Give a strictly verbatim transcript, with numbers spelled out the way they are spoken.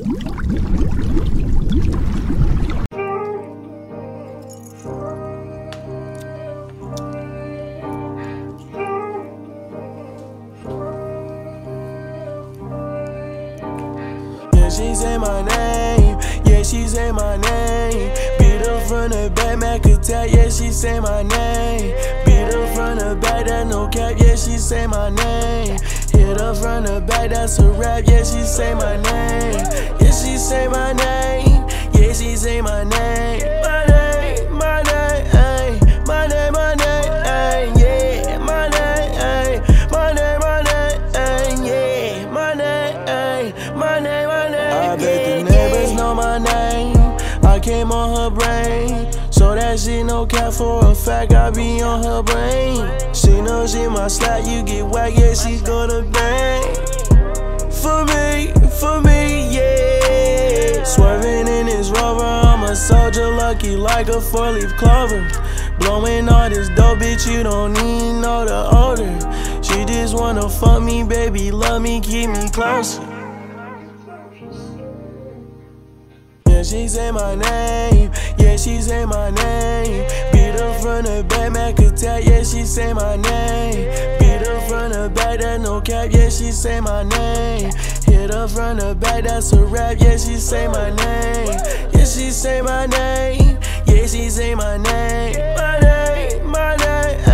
Yeah, she say my name, yeah, she say my name. Beat her from the back, Mac attack, yeah, she say my name. Beat her from the back, that no cap, yeah, she say my name. Hit her from the back, that's a rap, yeah, she say my name. Yeah, she say my name, yeah, she say my name. My name, my name, ayy, my name, my name, ayy, yeah, my name, ayy, my name, my name, ayy, yeah, my name, ayy, my name, my name. I bet the neighbors know my name. I came on her brain, so that she no cap for a fact. I be on her brain. She knows she my slap, you get whack, yeah, she gonna bang. For me, for me, yeah. Swerving in this rover, I'm a soldier, lucky like a four-leaf clover. Blowing all this dope, bitch, you don't even know the odor. She just wanna fuck me, baby, love me, keep me closer. Yeah, she say my name, yeah, she say my name. Beat her from the back, Mac attack, yeah, she say my name. Beat her from the back, that no cap, yeah, she say my name. Hit her from the back, that's a rap, yeah, she say my name. Yeah, she say my name, yeah, she say my name. My name, my name,